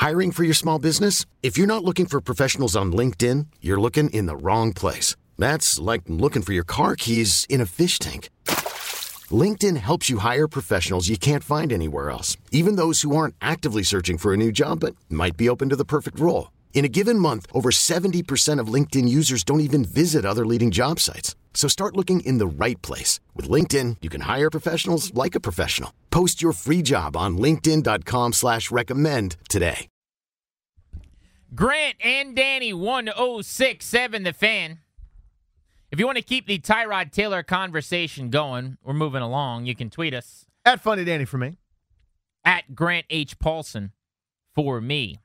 Hiring for your small business? If you're not looking for professionals on LinkedIn, you're looking in the wrong place. That's like looking for your car keys in a fish tank. LinkedIn helps you hire professionals you can't find anywhere else, even those who aren't actively searching for a new job but might be open to the perfect role. In a given month, over 70% of LinkedIn users don't even visit other leading job sites. So start looking in the right place. With LinkedIn, you can hire professionals like a professional. Post your free job on linkedin.com/recommend today. Grant and Danny, 1067 The Fan. If you want to keep the Tyrod Taylor conversation going, we're moving along, you can tweet us. At Funny Danny for me. At Grant H. Paulson for me.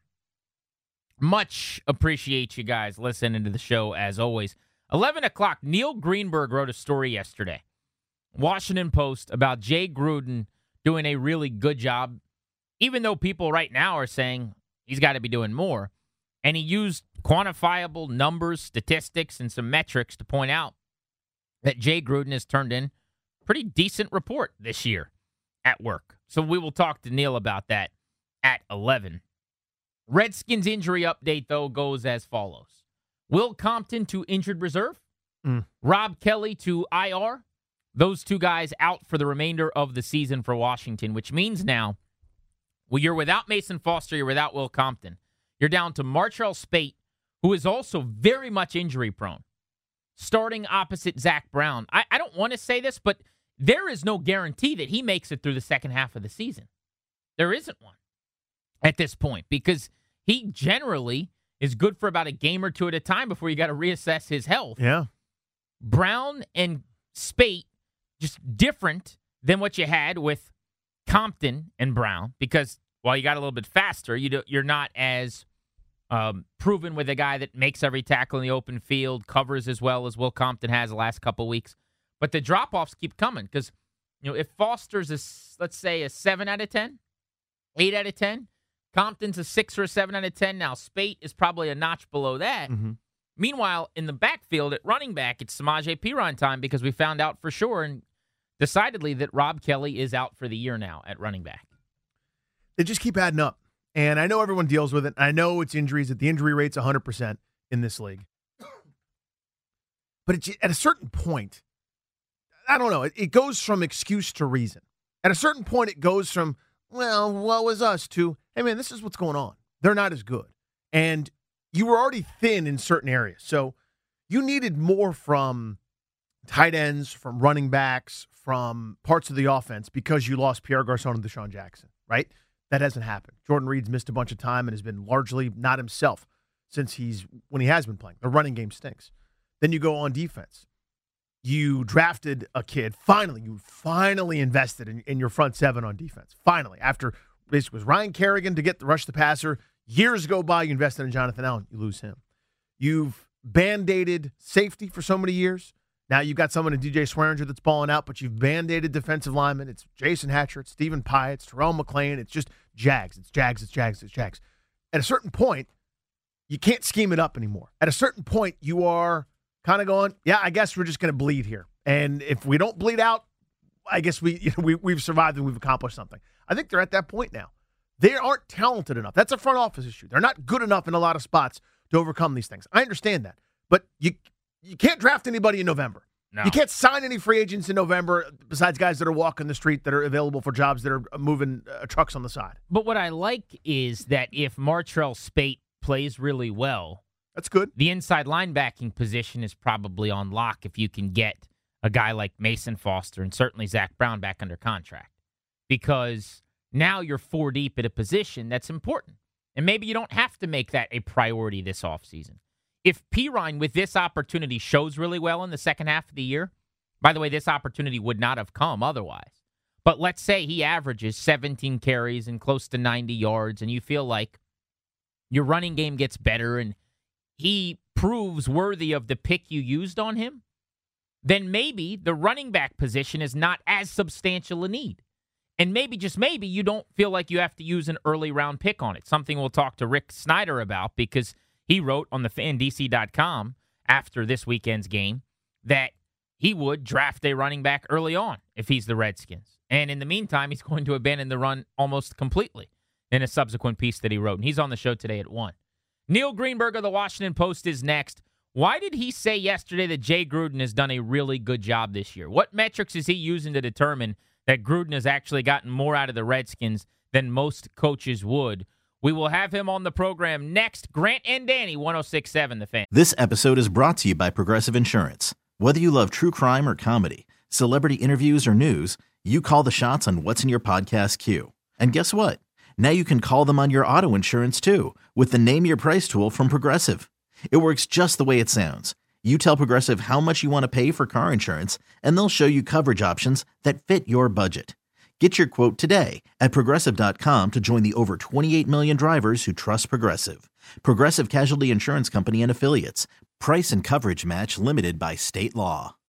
Much appreciate you guys listening to the show as always. 11 o'clock, Neil Greenberg wrote a story yesterday. Washington Post about Jay Gruden doing a really good job, even though people right now are saying he's got to be doing more. And he used quantifiable numbers, statistics, and some metrics to point out that Jay Gruden has turned in a pretty decent report this year at work. So we will talk to Neil about that at 11. Redskins injury update, though, goes as follows. Will Compton to injured reserve. Rob Kelly to IR. Those two guys out for the remainder of the season for Washington, which means now, well, you're without Mason Foster, you're without Will Compton. You're down to Martrell Spate, who is also very much injury prone, starting opposite Zach Brown. I don't want to say this, but there is no guarantee that he makes it through the second half of the season. There isn't one at this point because he generally is good for about a game or two at a time before you got to reassess his health. Yeah. Brown and Spate, just different than what you had with Compton and Brown because while you got a little bit faster, you're not as proven with a guy that makes every tackle in the open field, covers as well as Will Compton has the last couple weeks. But the drop-offs keep coming because, if Foster's, let's say, a 7 out of 10, 8 out of 10, Compton's a 6 or a 7 out of 10 now. Spate is probably a notch below that. Mm-hmm. Meanwhile, in the backfield at running back, it's Samaje Perine time because we found out for sure and decidedly that Rob Kelly is out for the year now at running back. They just keep adding up. And I know everyone deals with it. I know it's injuries, that the injury rate's 100% in this league. But at a certain point, I don't know, it goes from excuse to reason. At a certain point, it goes from, well, what was us, to, hey, man, this is what's going on. They're not as good. And you were already thin in certain areas. So you needed more from tight ends, from running backs, from parts of the offense because you lost Pierre Garçon and Deshaun Jackson, right? That hasn't happened. Jordan Reed's missed a bunch of time and has been largely not himself when he has been playing. The running game stinks. Then you go on defense. You drafted a kid. You finally invested in your front seven on defense. Finally, after it was Ryan Kerrigan to rush the passer. Years go by, you invested in Jonathan Allen. You lose him. You've band-aided safety for so many years. Now you've got someone in DJ Swearinger that's balling out, but you've band-aided defensive linemen. It's Jason Hatcher, it's Stephen Pye, it's Terrell McLean. It's just Jags. It's Jags. It's Jags. It's Jags. At a certain point, you can't scheme it up anymore. At a certain point, you are kind of going, yeah, I guess we're just going to bleed here. And if we don't bleed out, I guess we've survived and we've accomplished something. I think they're at that point now. They aren't talented enough. That's a front office issue. They're not good enough in a lot of spots to overcome these things. I understand that. But you can't draft anybody in November. No. You can't sign any free agents in November besides guys that are walking the street that are available for jobs that are moving trucks on the side. But what I like is that if Martrell Spate plays really well, that's good. The inside linebacking position is probably on lock if you can get a guy like Mason Foster and certainly Zach Brown back under contract. Because now you're 4 deep at a position that's important. And maybe you don't have to make that a priority this offseason. If Perine, with this opportunity, shows really well in the second half of the year, by the way, this opportunity would not have come otherwise. But let's say he averages 17 carries and close to 90 yards, and you feel like your running game gets better and he proves worthy of the pick you used on him, then maybe the running back position is not as substantial a need. And maybe, just maybe, you don't feel like you have to use an early round pick on it. Something we'll talk to Rick Snyder about because he wrote on thefandc.com after this weekend's game that he would draft a running back early on if he's the Redskins. And in the meantime, he's going to abandon the run almost completely. in a subsequent piece that he wrote. And he's on the show today at 1. Neil Greenberg of the Washington Post is next. Why did he say yesterday that Jay Gruden has done a really good job this year? What metrics is he using to determine that Gruden has actually gotten more out of the Redskins than most coaches would? We will have him on the program next. Grant and Danny, 106.7 The Fan. This episode is brought to you by Progressive Insurance. Whether you love true crime or comedy, celebrity interviews or news, you call the shots on what's in your podcast queue. And guess what? Now you can call them on your auto insurance too with the Name Your Price tool from Progressive. It works just the way it sounds. You tell Progressive how much you want to pay for car insurance, and they'll show you coverage options that fit your budget. Get your quote today at Progressive.com to join the over 28 million drivers who trust Progressive. Progressive Casualty Insurance Company and Affiliates. Price and coverage match limited by state law.